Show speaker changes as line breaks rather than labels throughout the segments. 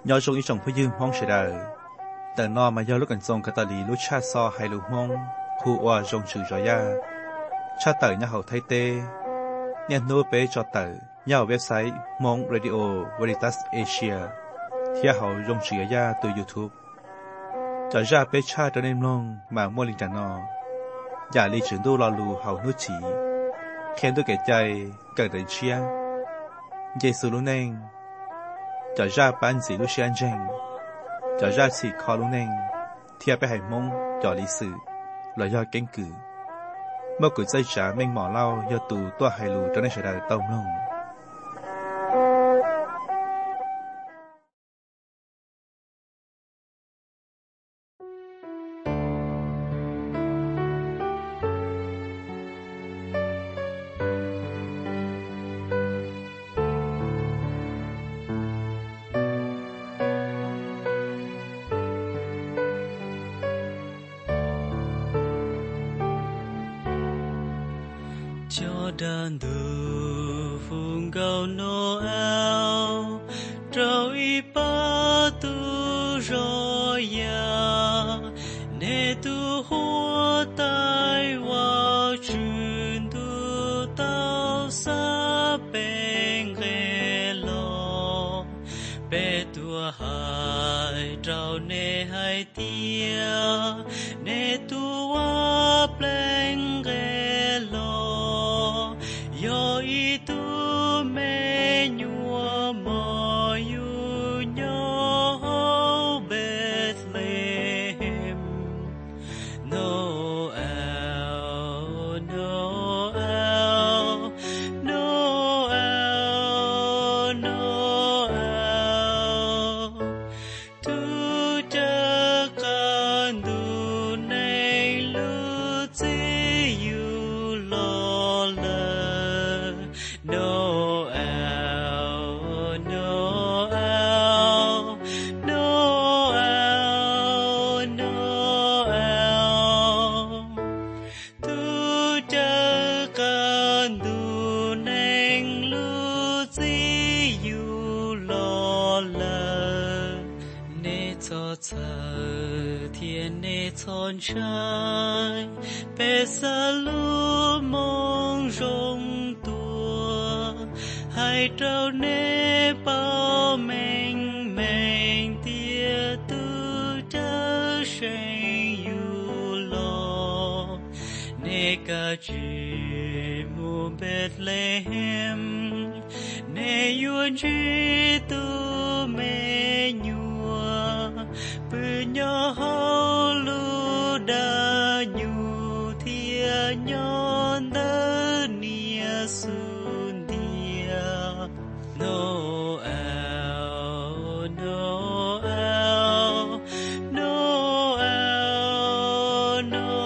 nhớ trong ý trong phía dương mong sẽ đờiแต่นอมาย่อลูกกันทรงกตาลีลูกชาซอไฮลูมงผู้ว่าจงชื่อจอยาชาเตอร์ย่าเขาไทเตเนี่ยโน้เปจอเตอร์ย่าเว็บไซต์มงเรดิโอเวริตัสเอเชียที่เขาจงชื่อยาตัวยูทูบจอยาเปชาตัวเนมลงมาโมลิงจานออย่าลีถึงดูรอลูเขานุชีเขียนด้วยแก่ใจเกิดเชียเยซูลุเนงจอยาปันสีลูกเชียนเจงจอยาสีคอลุเนงเทียบไปให้มงจอลีสื่อลอยยอเก่งกือเมื่อกุใจจ๋าเม่งหมอเล่ายอตูตัวไฮลูจนได้เฉยได้ต้มลง
đàn từ phùng cầu Noel trâu y ba tu rồi ya nè tu hoa tai hoa truyền tu tao sa bên ghé lo bé tu hai trâu nè hai tia nè tu hoa bên ghé lo yo itu me nyua mo yu nyo Bethlehem Noel Noel Noel Noel tu cha kan du nei lu ti yu lo la Noel, Noel, Noel, Noel. Tu cha kan du neng lu ti yu lo la. Ne cho cha thiên ne chon chai, pe sa lu mong rong tu. Hai trâu nê bao mình tia tu cha shen yu lo nê ca chi mu Bethlehem nê yuan chi tu me nhua bự nhỏ hao lu da nhu thia nhon da nia su Noel, Noel, Noel,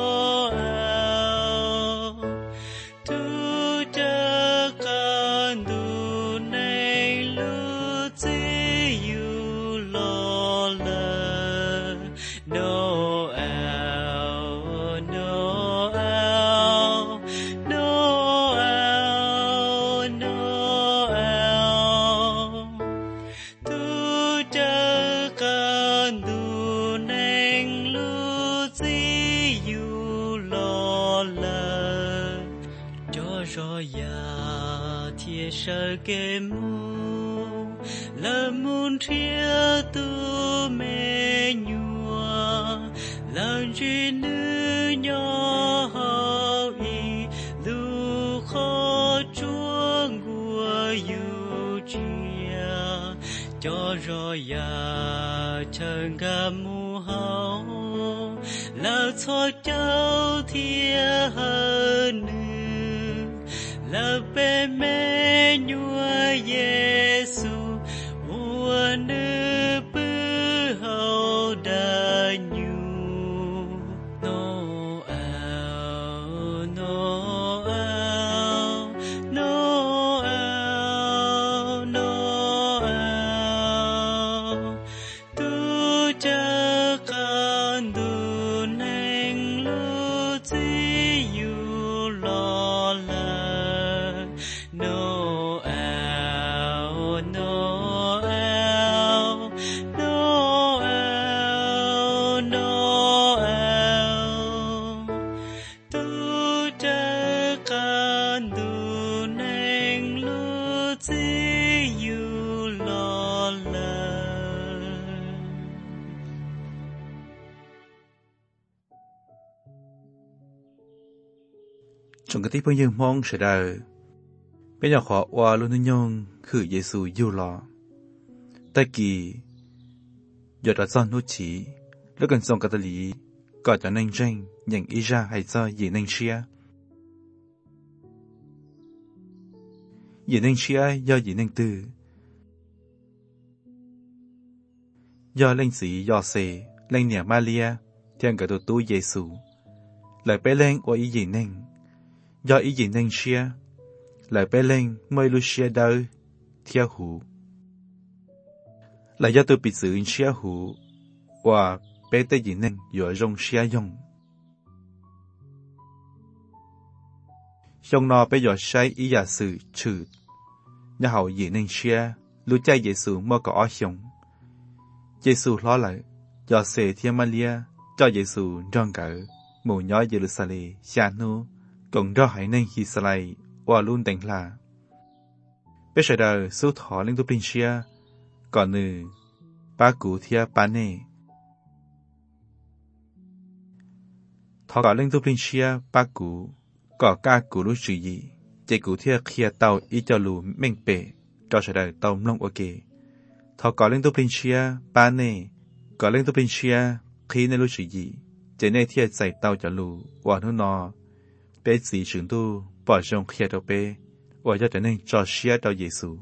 Noel. Tu cha kan du nei lu ti yu lo la. Noel, Noel, Noel, Noel. Tu cha kan du neng lu ti yu lo la cho ya thiên sơ ke mu la mun thia tu me nhua la chi nữ nhỏ hao y lu khó chuông của yu chia cho ya chân ga mu hao la cho cháu thia hơn la pe me nhua Giêsu ua nữ bư hậu da nhu Noel, Noel, Noel, Noel. Tu cha kan du neng lu ti yu lo la Noel, Noel,
trong cái tiếp bây giờ mong sẽ đời bây giờ họ qua luôn nhung khử Giêsu yêu lo tại kỳ giờ đã son nốt chỉ lúc gần xong cả tờ lý gọi cho nên tranh nhận ý ra hay do gì nên chia gì nên chia do gì nên từ do lên sĩ do xe lên nhà Maria theo cả tổ tu Giêsu lại bé lên qua ý gì nên do ý gì nên chia lại bé lên mới lu chia đâu theo hủ lại do tôi bị sự chia hủ và bé tới gì nên dựa trong chia dùng trong nó bé dựa sai ý giả sự trừ nhà hậu gì nên chia lu chạy Giêsu mà có ở trong Giêsu lo lại do xe thiên Maria cho Giêsu trong cả mù nhỏ Jerusalem xa nu còn do hãy nên Israel và luôn đánh là bây giờ đời số thọ lên tu linh chia còn nữ ba cụ thia ba nè thọ cả lên tu linh chia ba cụ có ca cụ lúc chữ gì chỉ cụ thia kia tàu ít cho lù mình bể cho giờ đời tàu long ok thọ cả lên tu linh chia ba nè có lên tu linh chia khi nên lúc chữ gì chỉ nên thia giải tàu cho lù và nó bé gì chúng tu bỏ trong kia đâu bé và cho nên cho xia đâu Giêsu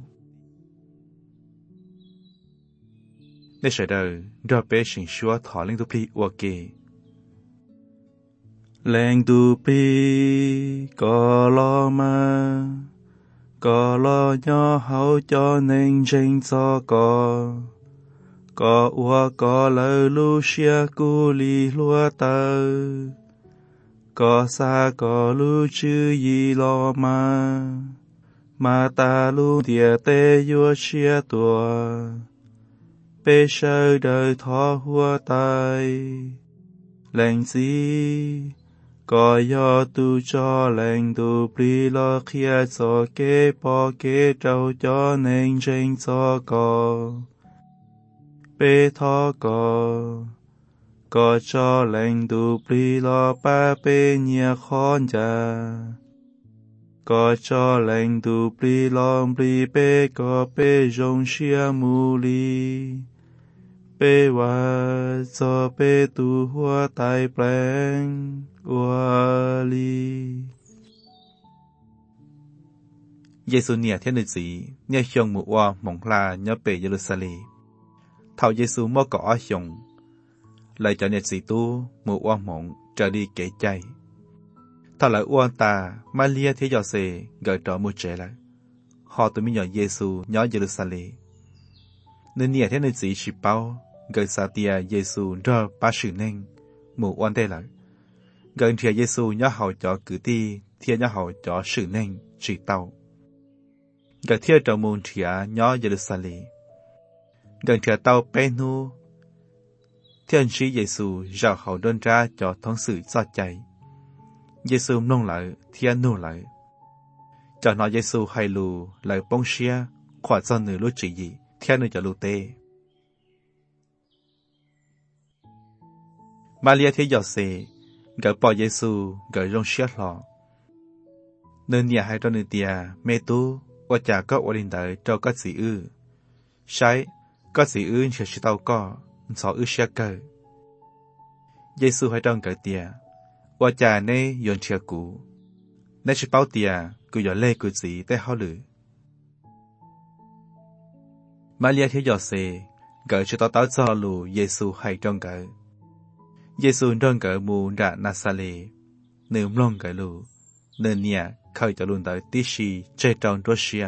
để sẽ đời cho bé sinh chúa thọ lên tu pi ok lên tu pi có lo mà có lo nhỏ hậu cho nên tranh cho có ua có lời lu xia cu li lúa tơ có xa có lu chữ gì lo mà ta lu địa tê vua chia tua bê sơ đời thọ hua tai lệnh gì có do tu cho lệnh tu pri lo kia cho kế bỏ kế trâu cho nên tranh cho bê thọ có cho lệnh tu pri lo ba bê nhia khôn cha có cho lệnh tu pri lo pri bê có bê rong xia mu li bê wa cho bê tu hoa tai pleng hoa li Giêsu nia thiên nữ sĩ nia hiong mu wa mong la nhớ bê Jerusalem thảo Giêsu mò có ở hiong lại cho nhiệt sĩ tu mu wa mong trở đi kể chay thảo lại uan ta Maria thế giờ se gợi trọ mu trẻ lại họ tụi mình nhỏ Giêsu nhỏ Jerusalem nên nia thiên nữ sĩ chỉ bao gợi sa tia Giêsu ra ba sự nên mu oan đây lại gần thiệt Giêsu nhớ hậu cho cử ti thiệt nhớ hậu cho sự nên chỉ tàu gần thiệt trong môn thiệt nhớ Jerusalem gần thiệt tàu Penu thiên sĩ Giêsu rào hậu đơn ra cho thống sự do chạy Giêsu nông lại thiệt nô lại cho nó Giêsu hay lù lại bông xia khỏi do nữ lúc chỉ gì thiệt nữ cho lù tê Maria thế giờ se gỡ bỏ Giêsu gỡ rong xia lọ nên nhà hai trong nữ tia mẹ tu và cha có ổn định đợi cho các sĩ ư sai các sĩ ư sẽ tàu có sợ ư xia cơ Giêsu hai trong gỡ tia và cha nê yon chia cũ nê chỉ bao tia cứ giờ lê cứ gì tới hao lử Maria thế giờ se gỡ cho tao cho lù Giêsu hai trong gỡ Giêsu trong cỡ mù ra Nazareth, nếu mong cỡ lù, nên nhà khởi cho luôn tới tí xì chơi trong Russia.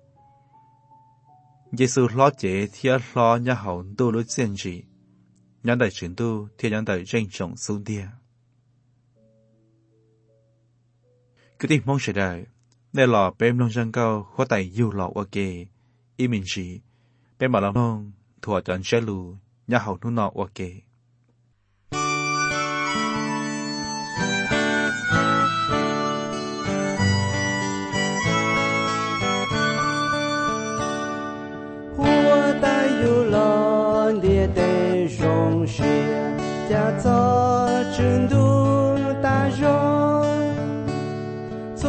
Giêsu lo chế thiết lo nhà hậu tu lúc diễn gì, nhóm đại chuyển tu thì nhóm đại tranh trọng xuống địa. Cứ tìm mong sẽ đời, để lò bếm lông răng cao khó tài yêu lọ ok, ý mình gì, bếm bảo lòng nông, thua chọn chế lù, nhà hậu nu nọ ok.
Cha cho chân tu ta rong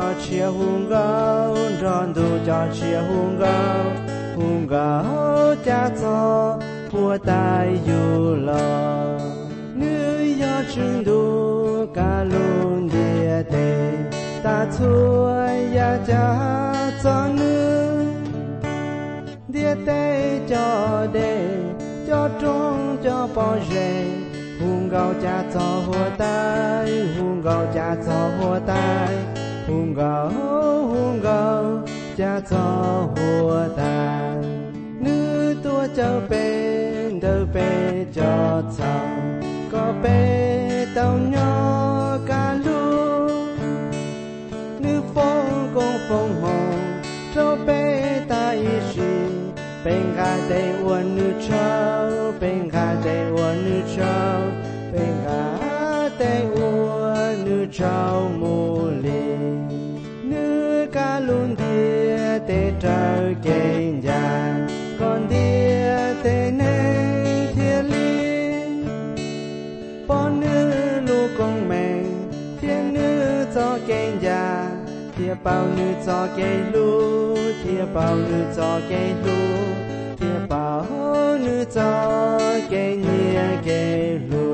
cho chia hung gạo ròn tu cho chia hung gạo cha cho của tai yu lo nữ yo chừng du ca luôn địa tề ta chua ya cha cho nữ địa tề cho đề cho trung cho bao rề hung gạo cha cho của tai hung gạo cha cho của tai hung gạo cha cho của tai nữ tua cho bên đâu bên cho chồng có bên tàu nhỏ cả lu nữ phong công phong hồng cho bên ta ý sĩ bên cả đây uốn nữ trâu bên cả đây uốn nữ trâu bên cả đây uốn nữ trâu mù lì nữ cả luôn địa để trời kênh già còn địa để nên thiên linh bọn nữ lu công mình thiên nữ cho kênh già thiên bao nữ cho kênh lu thiên bao nữ cho kênh lu thiên bao nữ cho kênh nhẹ kênh lu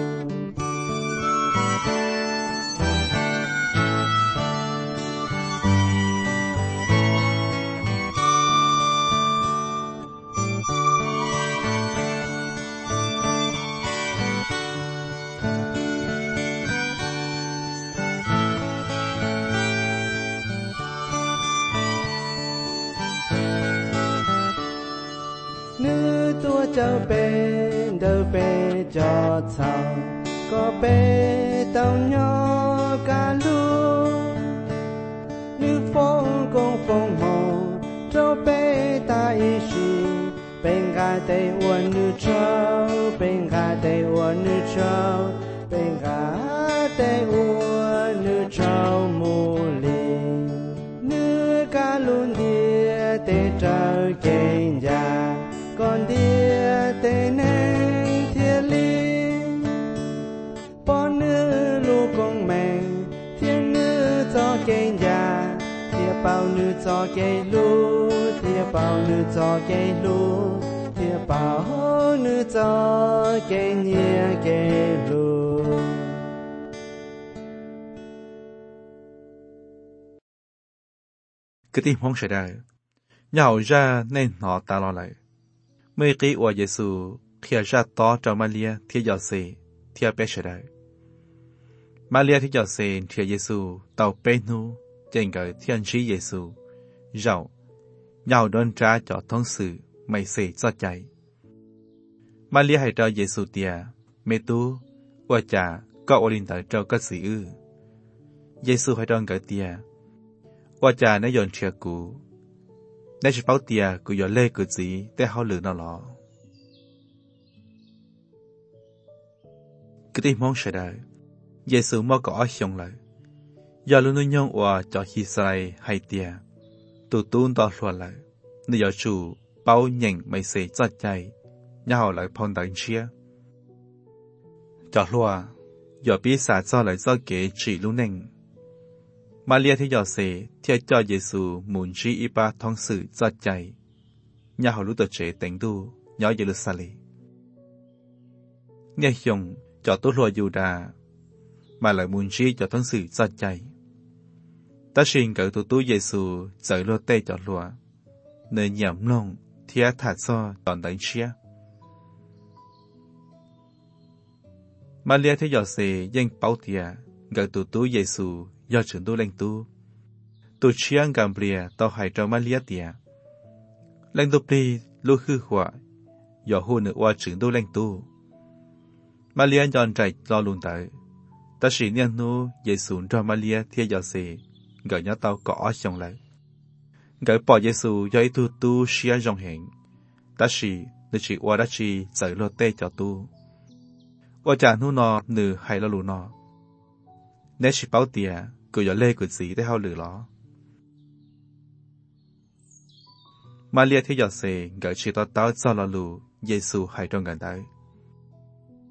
nữ tua cho bên đâu bên cho chồng có bên tàu nhỏ cả lu nữ phong công phong hồng cho bên ta ý sĩ bên cả đây uốn nữ trâu bên cả đây uốn nữ trâu bên cả đây uốn nữ trâu mù lì nữ cả luôn địa để trời kênh già còn địa để nên thiên linh bọn nữ lu công mình thiên nữ cho kênh già thiên bao nữ cho kênh lu thiên bao nữ cho kênh lu thiên bao nữ cho kênh nhẹ kênh lu
cái tim không sẽ đời nhào ra nên họ ta lo lại mấy cái của Giêsu thìa ra to cho Maria thìa giờ xe thìa bé sẽ đời Maria thìa giờ xe thìa Giêsu tàu bé nu trên cái thiên trí Giêsu rau nhào đơn trả cho thông sự mày xe cho chạy Maria hay cho Giêsu tia mẹ tu của cha có ở linh tới cho cái gì ư Giêsu hay đơn cái tia của cha nó dọn chia cũ nếu chỉ bảo tia của giờ lê của gì để họ lừa nó lọ cái tim mong sẽ đợi Giêsu mò có xong lại giờ luôn nuôi nhung và cho khi sai hay tia tụ tuôn to loạn lại nếu giờ chủ bao nhận mấy sẽ cho chạy nhà họ lại phong đánh chia cho loa giờ biết xả cho lại do kế chỉ luôn nền Maria thì giờ sẽ theo cho Giêsu muốn chỉ ipa thông sự cho chạy nhà họ lúc tự chế tỉnh tu nhỏ Jerusalem nghe dùng cho tốt loa Juda mà lại muốn chỉ cho thông sự cho chạy ta xin cỡ tụ tu Giêsu dạy lo tê cho loa nơi nhầm lòng theo thả so đòn đánh chia Maria thì giờ sẽ dân bảo tia cỡ tụ tu Giêsu do trưởng tu lãnh tu chiang Gabriel tao hay cho Maria tia lãnh tu pli lu khư hỏa do hôn nữ qua trưởng tu lãnh tu Maria dọn chạy lo luôn tới ta chỉ niên nu Giêsu cho Maria theo giờ sẽ gửi nhớ tao có trong lại gửi bỏ Giêsu do tu tu xia dòng hẹn ta chỉ qua đã chỉ dạy lo tê cho tu qua trả nu nọ nữ hay lo lù nọ nếu chỉ bảo tia cứ giờ lê cứ gì để hao lử ló Maria thì giờ sẽ gửi chỉ tao cho lo lù Giêsu hay trong gần đấy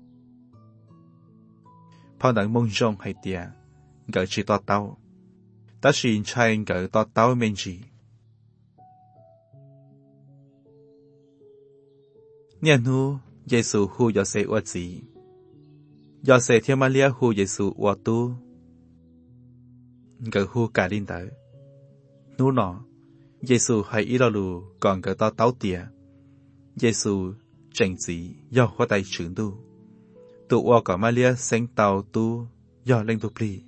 phong đẳng mông rong hay tia gửi chỉ tao ta xin trai gỡ to tao men gì niên nu Giêsu hu do se uất gì do se thiên Maria hu Giêsu uất tu gỡ hu cả linh tử nu nọ Giêsu hay ý lo lù còn gỡ to tao tiệt Giêsu chỉnh gì do hoa tay trưởng tu tụ uất cả Maria sinh tao tu do lên tu pli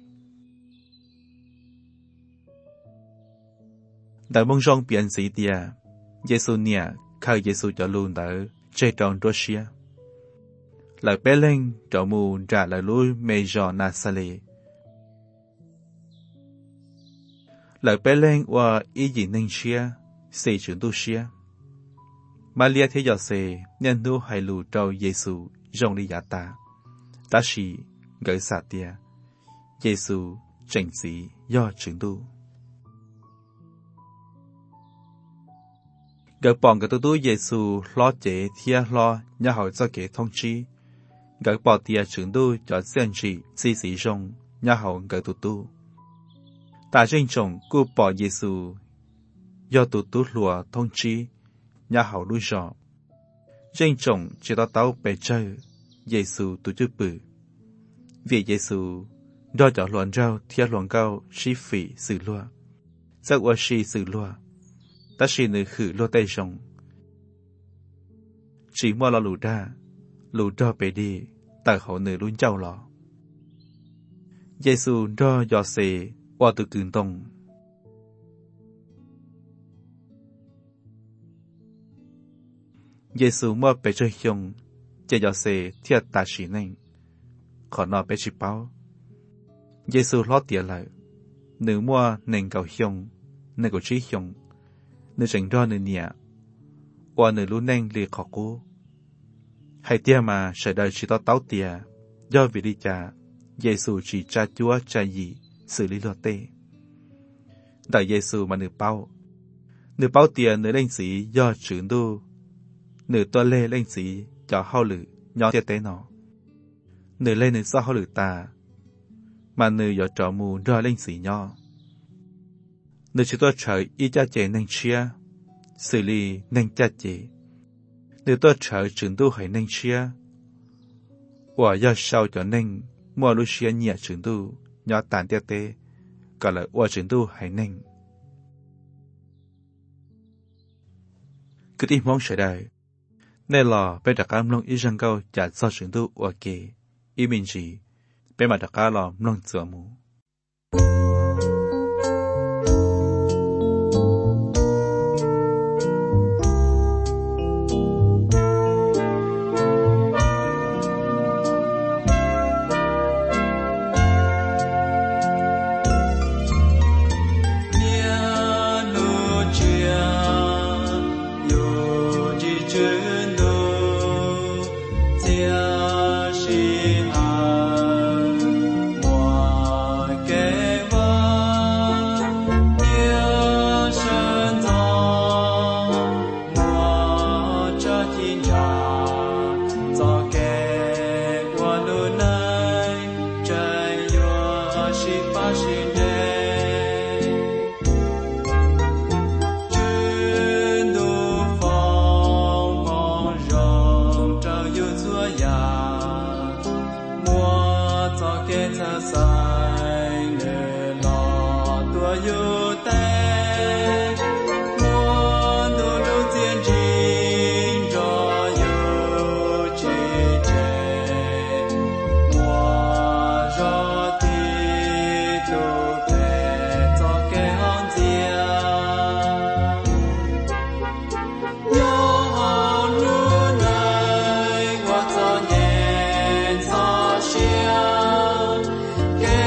đại mong rong biển gì tiệt Giêsu nia khơi Giêsu cho luôn tới chơi tròn Russia lời bé lên trọ mù trả lời lui mê giò nà sa lì lời bé lên qua ý gì nên xia xì trưởng tu xia Maria thế giờ xì nhân tu hay lù trâu Giêsu rong đi giả ta ta xì gửi xả tia Giêsu chỉnh gì do trưởng tu gỡ bọn cái tu Giêsu lo chế thia lo nhà hội cho kế thông chi gỡ bỏ tia trưởng tu cho dân trị xì xì rong nhà hội gỡ tu ta riêng chồng cô bỏ Giêsu do tu lùa thông chi nhà hội lui rõ riêng chồng chỉ tao bề chơi Giêsu tu chữ bự vì Giêsu do cho luận rau thia luận cao sĩ phỉ sự lùa rất qua sĩ sự lùa ta xin nữ khử lô tay rồng chỉ mua lo lù đa bề đi tại hậu nữ luôn trao lọ Giêsu do dò xề qua từ cường tông Giêsu mua bề chơi hiông chỉ dò xề thiệt ta sĩ nên khỏi nọ bề chỉ báo Giêsu lót tiền lại nữ mua nền cầu hiông nền cầu trí hiông nữ chẳng rõ nữ nhẹ qua nữ luôn nên liệt khó cố hay tia mà sẽ đời chỉ tao tia do vì đi cha Giêsu chỉ cha chúa cha gì xử lý luật tê đại Giêsu mà nữ bao tia nữ lên sĩ do trưởng tu nữ toa lê lên sĩ cho hao lử nhỏ tia tế nọ nữ lên nữ sao hao lử ta mà nữ do trọ mù do lên sĩ nhỏ nữ chỉ tôi chờ ý cha chế nên chia xử lý nên cha chế nữ tôi chờ trưởng tu hay nên chia và do sau cho nên mua lúc chia nhẹ trưởng tu nhỏ tàn tiết tế gọi là và trưởng tu hay nên cứ đi mong sẽ đời nên là bây giờ các long ý rằng câu trả do trưởng tu và kề ý mình gì bây mà đặc cá là long dựa mù
Yeah.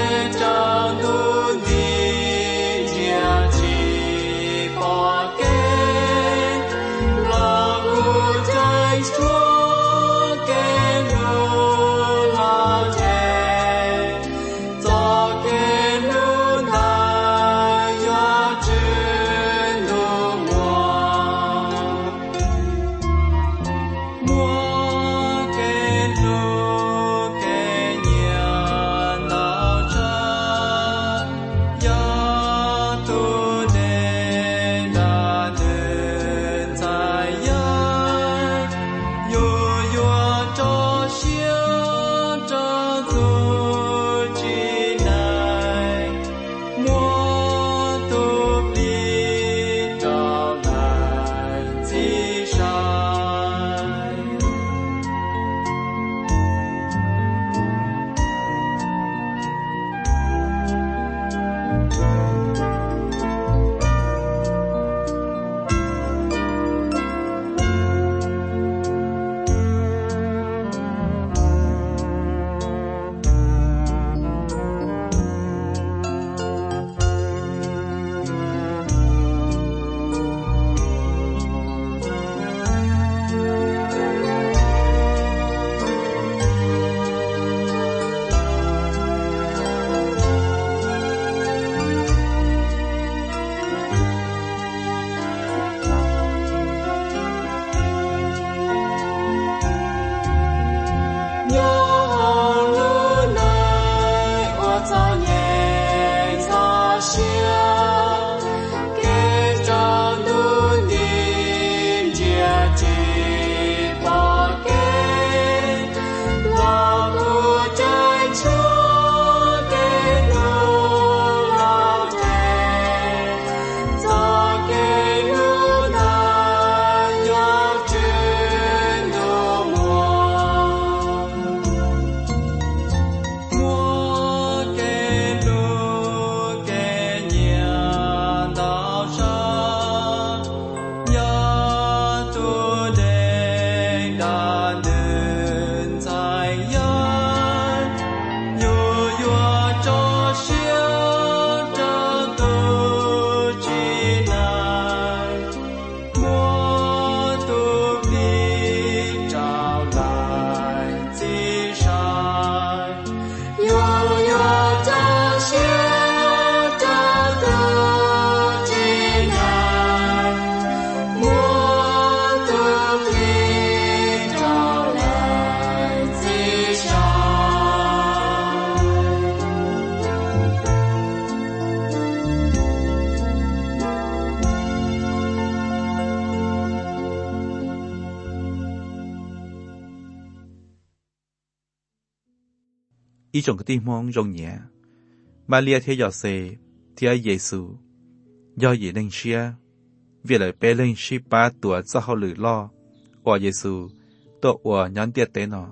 ý trong cái tim mong rong nhẹ Maria thế giờ xe thế Giêsu do gì nên chia vì lời bé lên shi ba tuổi cho họ lử lo và Giêsu tôi và nhắn tiệt tế nó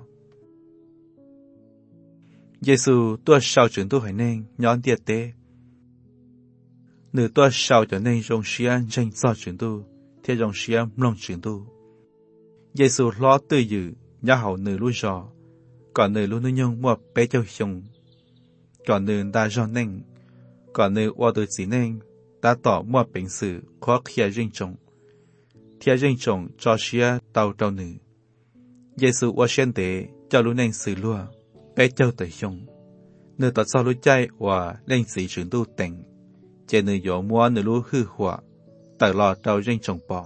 Giêsu tôi sau chuyện tôi phải nên nhắn tiệt tế nữ tôi sau cho nên rong xia tranh cho chuyện tôi thế rong xia mong chuyện tôi Giêsu lo tư dự nhà hậu nữ lui rò còn nữ luôn nhung một bé châu sông còn nữ đã rò nên còn nữ qua từ chỉ nên đã tỏ một bệnh sự khó khăn riêng trọng thiên riêng trọng cho xia tàu trâu nữ Giêsu qua sen tế cho luôn nên sự lúa bé châu tới sông nữ tỏ cho lúa chay và lên sĩ chuyển tu tỉnh trên nữ gió mua nữ lúa hư hỏa tại lò trâu riêng trọng bỏ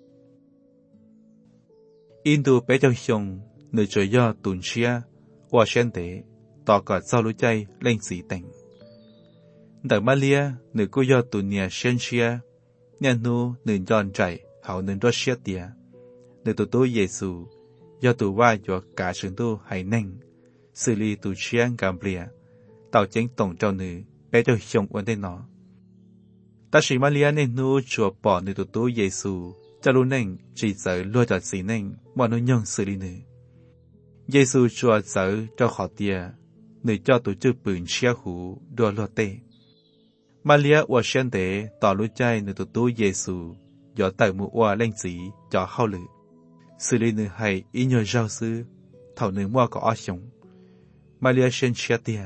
Indu bé châu sông nữ trời do tuần xia qua sen tế tỏ cả cho lúa chay lên sĩ tỉnh Đợi Maria, nữ cô do tụi nhà sen xia, nhà nu nữ giòn chạy, hậu nữ đốt xia tìa. Nữ tụi tôi Giêsu, do tụi va do cả sự tu hay nênh, xử lý tụi xia gàm bìa, tạo chính tổng trao nữ, bé cho chồng ổn tên nó. Ta sĩ Maria nên nu chùa bỏ nữ tụi tôi Giêsu, cho lưu nênh chỉ sợ lùa cho sĩ nênh, mà nó nhông xử lý nữ. Giêsu chùa sợ cho khó tìa, nữ cho tụi chư bửn xia hủ, đùa lùa tê. Maria và sen tế tỏ lối chay nữ tụi tôi Giêsu do tại một hoa lên chỉ cho hậu lử xử lý nữ hay ý nhờ rau sư thảo nữ mua có ở sống Maria sen chia tia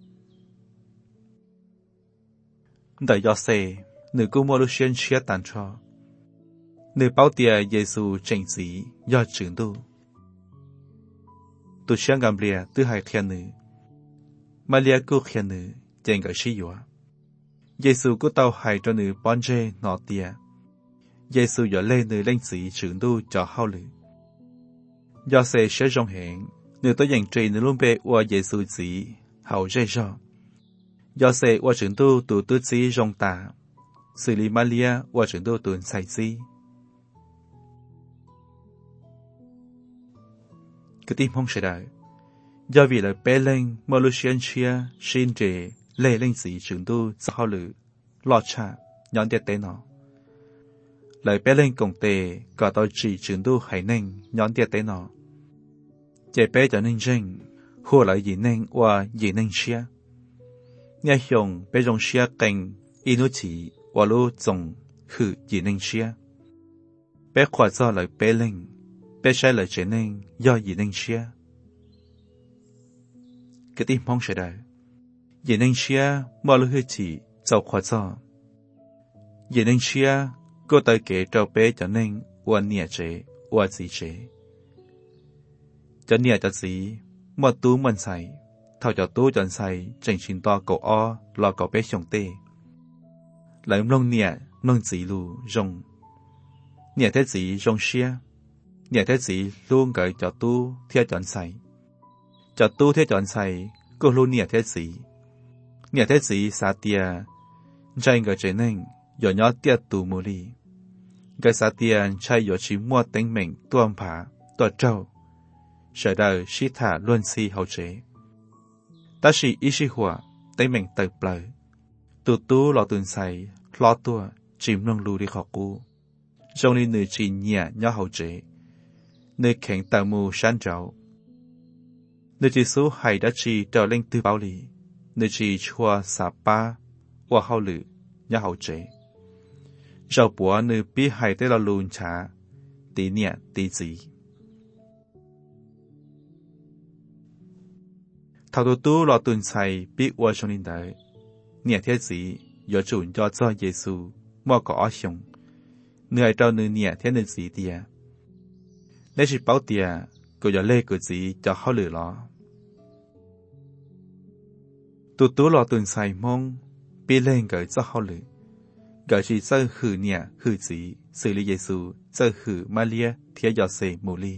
đợi do xe nữ cô mua lối sen chia tàn cho nữ bảo tia Giêsu trình chỉ do trưởng tu tụi sen gam bìa tư hai khen nữ Maria cô khen nữ trên cái sĩ dọa Giêsu có tàu hay cho nữ bon dê nọ tia. Giêsu dọa lên nữ lên sĩ trưởng tu cho hậu lử. Do xe sẽ rong hẹn, nữ tôi dành trì nữ luôn bê qua Giêsu sĩ hậu dê rò. Do xe qua trưởng tu tụ tư sĩ rong tà, xử lý Maria qua trưởng tu tuần sai sĩ. Cái tim không sẽ đợi. Do vì lời bé lên mơ lưu xuyên chia xin trì lê lên sĩ trưởng tu sau lử lo cha nhón tiệt tế nó lời bé lên công tề cả tôi chỉ trưởng tu hay nên nhón tiệt tế nó chế bé cho nên riêng hùa lại gì nên và gì nên xia nhà hiong bé rong xia cảnh inu chỉ và lu trồng khử gì nên xia bé khoa do lời bé lên bé sai lời chế nên do gì nên xia cái tim mong sẽ đời Dĩ nên xia mò lưu hơi chỉ dầu khóa cho. Dĩ nên xia cô tới kể trao bé cho nên ua nịa chế, ua gì chế. Cho nịa cho gì, mò tú mần xài, thao cho tú chọn xài, chẳng xin to cậu o, lo cậu bé xong tê. Lại nông nịa, nông gì lù, rong. Nịa thế gì rong xia, nịa thế gì luôn gửi cho tú theo chọn xài. Cho tú theo chọn xài, cô luôn nịa thế gì. Nhà thế gì xa tia, chạy ngờ chế nên, dò nhỏ tia tù mù lì. Cái xa tia chạy dò chỉ mua tính mình tuôn phá, tuột trâu. Sở đời sĩ thả luôn si hậu chế. Ta sĩ ý sĩ hỏa, tính mình tự bờ. Tù tú lọ tuần xài, lọ tua, chìm nông lưu đi khó cú. Trong đi nữ chỉ nhẹ nhỏ hậu chế. Nữ khéng tàu mù sáng trào. Nữ chỉ số hay đã chỉ trở lên tư báo lì. Nữ chỉ chua xà ba, và hậu lử, nhà hậu chế. Rau búa nữ bí hay tế là lùn chá, tí nhẹ tí gì. Thảo tù tú lọ tuần xài bí ua trong linh đời. Nhẹ thế gì, dò chủ cho Giêsu mò có ở xong. Nữ ai trao nữ nhẹ thế nữ gì tìa. Nếu chỉ báo tìa, cô dò lê của gì cho hậu lử lọ. Tụt tú lọ tuần xài mong, bí lên gửi cho hậu lử. Gửi chỉ sơ khử nhẹ khử gì, xử lý Giêsu sơ khử Maria thiết dò xê mù ly.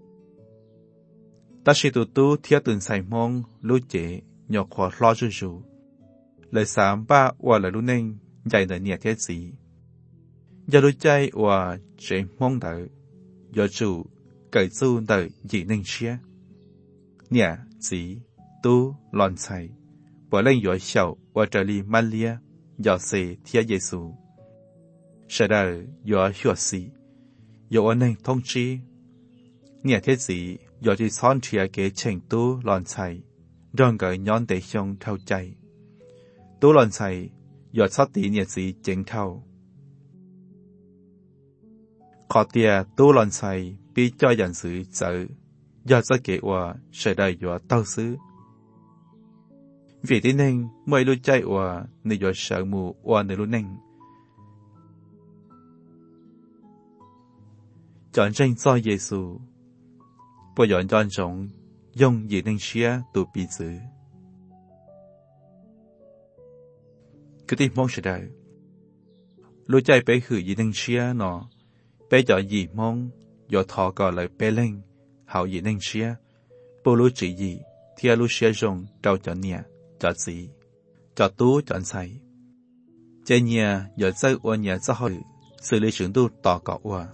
Ta chỉ tụt tú thiết tuần xài mong, lưu chế, nhỏ khó lo rư rù. Lời sám ba và lời lưu nên, dạy nợ nhẹ thiết gì. Giờ lưu chay và chế mong đợi, giờ chủ, cởi du đợi dị nên xia. Nhẹ gì, tu lòn xài bỏ lên giỏi sầu và trở li Maria giỏi xì thiên Giêsu sau đó giỏi hiểu xì giỏi anh thông chi nghe thế gì giỏi chỉ son thiên kế trình tu lòn xài rong cái nhon để xong thâu chạy tu lòn xài giỏi sát tí nghe gì chính thâu khó tia tu lòn xài bị cho dàn sự sợ do sẽ kể qua sẽ đại do tao xứ vì thế nên mấy lúc chạy qua nên do sợ mù qua nên lúc nên chọn tranh cho Giêsu bây giờ chọn giống dùng gì nên xia tụ bị giữ cứ tìm mong sẽ đại lúc chạy bé khử gì nên xia nó bé chọn gì mong do thọ gọi lại bé lên hậu gì nên xia bố lũ chỉ gì thì lũ xia rong trao cho nhẹ cho gì cho tú chọn sai chơi nhẹ giờ chơi qua nhẹ xã hội xử lý chuyện tu tỏ cọ qua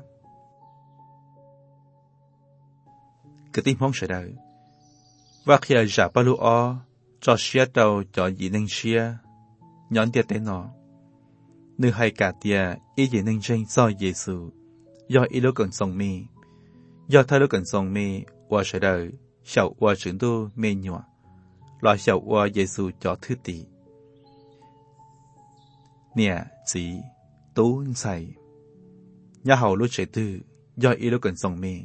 cái tim mong sẽ đời và khi giả ba lũ o cho xia đầu cho gì nên xia nhón tiệt tên nó nữ hay cả tia ý gì nên tranh do Giêsu do ý lũ cần sống mi do thay lũ cần sống mi qua sẽ đời shậu qua chuyện tu mê nhọ lo shậu qua Giêsu cho thứ tỷ nè chỉ tú sai nhà hậu lúc trẻ tư do ý lũ cần sống mi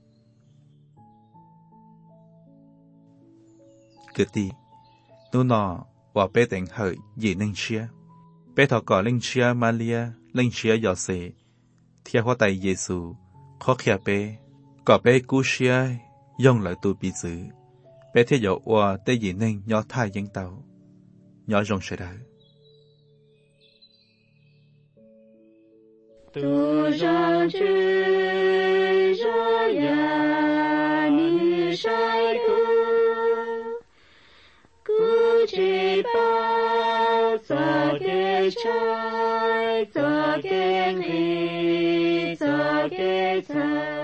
cứ đi nu nọ và bé tỉnh hỡi gì nên chia bé thọ cỏ linh chia Maria linh chia do se theo hoa tay Giêsu khó khía bé cỏ bé cú chia dùng lại tu bị giữ bé thế dạo qua tây gì nên nhỏ thai dân tàu nhỏ rong sẽ đỡ
tu rong chữ rồi ya ni sai ku chỉ bao giờ cái trái giờ cái ly giờ cái trái